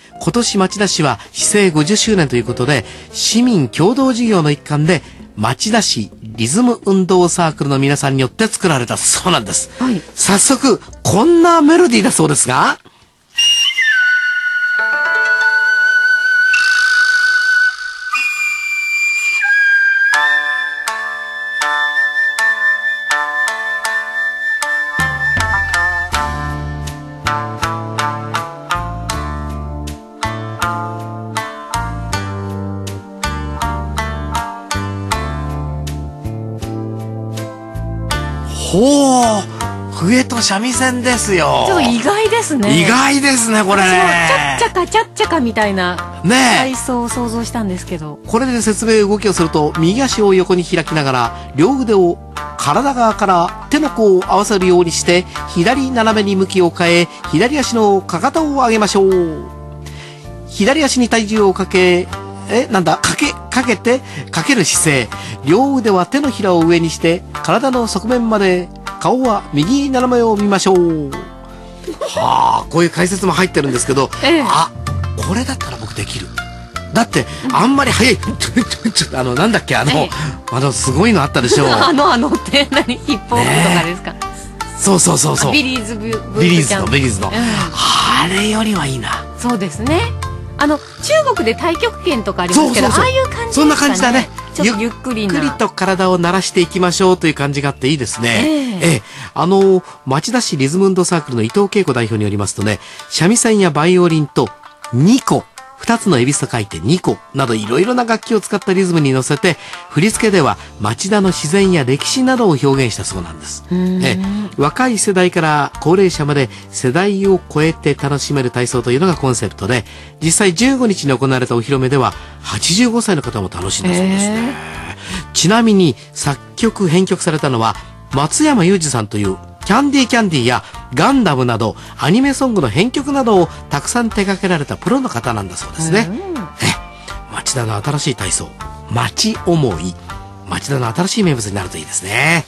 今年町田市は市政50周年ということで、市民共同事業の一環で町田市リズム運動サークルの皆さんによって作られたそうなんです。はい、早速こんなメロディーだそうですが。ほう、笛と三味線ですよ。 ちょっと意外ですね。 意外ですね、これね。 チャッチャカチャッチャカみたいな体操を想像したんですけど、 これで説明動きをすると、右足を横に開きながら両腕を体側から手の甲を合わせるようにして左斜めに向きを変え、左足のかかとを上げましょう。左足に体重をかけてかける姿勢。両腕は手のひらを上にして体の側面まで、顔は右斜めを見ましょう。はあ、こういう解説も入ってるんですけど、あ、これだったら僕できる。だってあんまり早いなんだっけ、すごいのあったでしょう。 って何、ヒップホップとかですか？ そうビリーズの、 あれよりはいいな。 そうですね。中国で太極拳とかありますけど、ああいう感じですかね。 そんな感じだね。 ちょっとゆっくりと体を慣らしていきましょうという感じがあっていいですね。町田市リズム運動サークルの伊藤恵子代表によりますとね、三味線やバイオリンと2個、2つの恵比寿と書いて2個など、いろいろな楽器を使ったリズムに乗せて、振り付けでは町田の自然や歴史などを表現したそうなんです。若い世代から高齢者まで世代を超えて楽しめる体操というのがコンセプトで、実際15日に行われたお披露目では85歳の方も楽しんだそうですね。ちなみに作曲編曲されたのは松山裕二さんという、キャンディーやガンダムなどアニメソングの編曲などをたくさん手掛けられたプロの方なんだそうですね。町田の新しい体操、町思い、町田の新しい名物になるといいですね。